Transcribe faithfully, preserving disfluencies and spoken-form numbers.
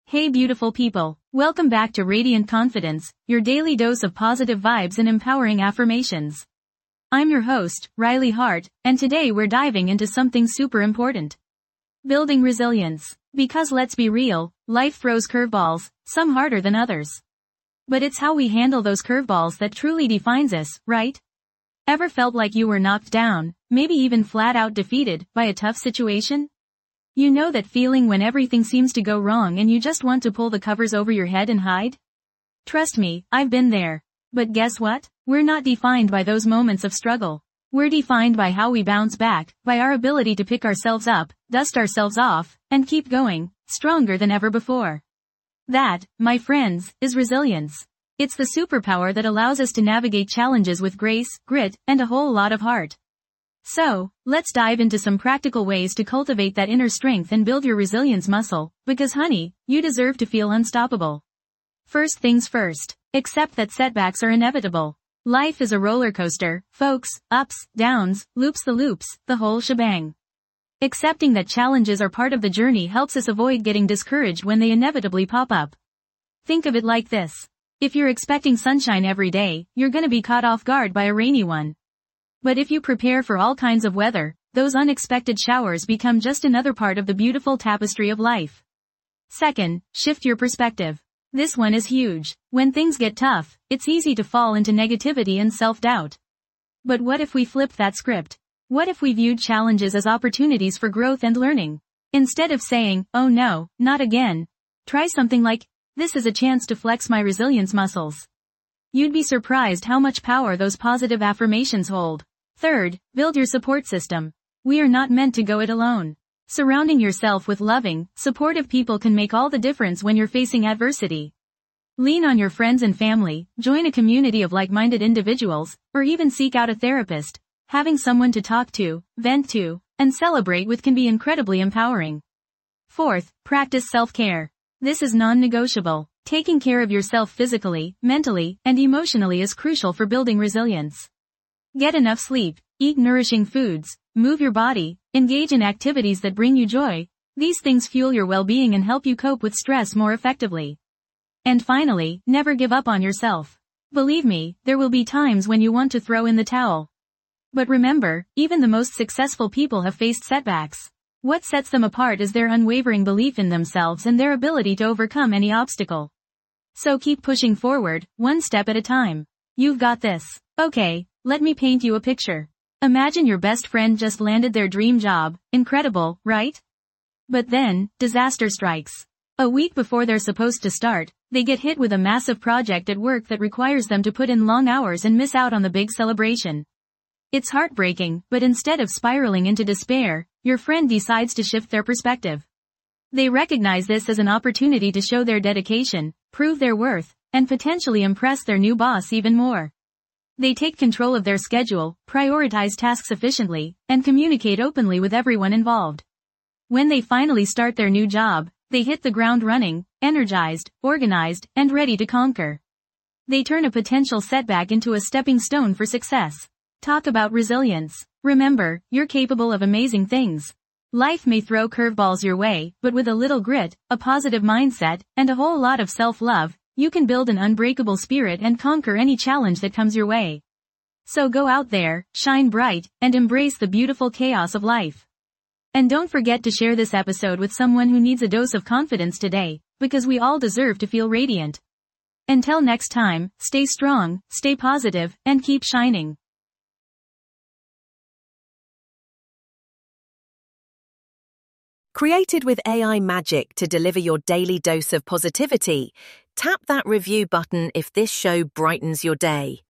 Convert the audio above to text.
Hey beautiful people, welcome back to Radiant Confidence, your daily dose of positive vibes and empowering affirmations. I'm your host, Riley Hart, and today we're diving into something super important. Building resilience. Because let's be real, life throws curveballs, some harder than others. But it's how we handle those curveballs that truly defines us, right? Ever felt like you were knocked down, maybe even flat out defeated, by a tough situation? You know that feeling when everything seems to go wrong and you just want to pull the covers over your head and hide? Trust me, I've been there. But guess what? We're not defined by those moments of struggle. We're defined by how we bounce back, by our ability to pick ourselves up, dust ourselves off, and keep going, stronger than ever before. That, my friends, is resilience. It's the superpower that allows us to navigate challenges with grace, grit, and a whole lot of heart. So, let's dive into some practical ways to cultivate that inner strength and build your resilience muscle, because honey, you deserve to feel unstoppable. First things first, accept that setbacks are inevitable. Life is a roller coaster, folks, ups, downs, loops the loops, the whole shebang. Accepting that challenges are part of the journey helps us avoid getting discouraged when they inevitably pop up. Think of it like this. If you're expecting sunshine every day, you're gonna be caught off guard by a rainy one. But if you prepare for all kinds of weather, those unexpected showers become just another part of the beautiful tapestry of life. Second, shift your perspective. This one is huge. When things get tough, it's easy to fall into negativity and self-doubt. But what if we flipped that script? What if we viewed challenges as opportunities for growth and learning? Instead of saying, oh no, not again. Try something like, this is a chance to flex my resilience muscles. You'd be surprised how much power those positive affirmations hold. Third, build your support system. We are not meant to go it alone. Surrounding yourself with loving, supportive people can make all the difference when you're facing adversity. Lean on your friends and family, join a community of like-minded individuals, or even seek out a therapist. Having someone to talk to, vent to, and celebrate with can be incredibly empowering. Fourth, practice self-care. This is non-negotiable. Taking care of yourself physically, mentally, and emotionally is crucial for building resilience. Get enough sleep, eat nourishing foods, move your body, engage in activities that bring you joy. These things fuel your well-being and help you cope with stress more effectively. And finally, never give up on yourself. Believe me, there will be times when you want to throw in the towel. But remember, even the most successful people have faced setbacks. What sets them apart is their unwavering belief in themselves and their ability to overcome any obstacle. So keep pushing forward, one step at a time. You've got this. Okay, let me paint you a picture. Imagine your best friend just landed their dream job. Incredible, right? But then, disaster strikes. A week before they're supposed to start, they get hit with a massive project at work that requires them to put in long hours and miss out on the big celebration. It's heartbreaking, but instead of spiraling into despair, your friend decides to shift their perspective. They recognize this as an opportunity to show their dedication, prove their worth, and potentially impress their new boss even more. They take control of their schedule, prioritize tasks efficiently, and communicate openly with everyone involved. When they finally start their new job, they hit the ground running, energized, organized, and ready to conquer. They turn a potential setback into a stepping stone for success. Talk about resilience. Remember, you're capable of amazing things. Life may throw curveballs your way, but with a little grit, a positive mindset, and a whole lot of self-love, you can build an unbreakable spirit and conquer any challenge that comes your way. So go out there, shine bright, and embrace the beautiful chaos of life. And don't forget to share this episode with someone who needs a dose of confidence today, because we all deserve to feel radiant. Until next time, stay strong, stay positive, and keep shining. Created with A I magic to deliver your daily dose of positivity, tap that review button if this show brightens your day.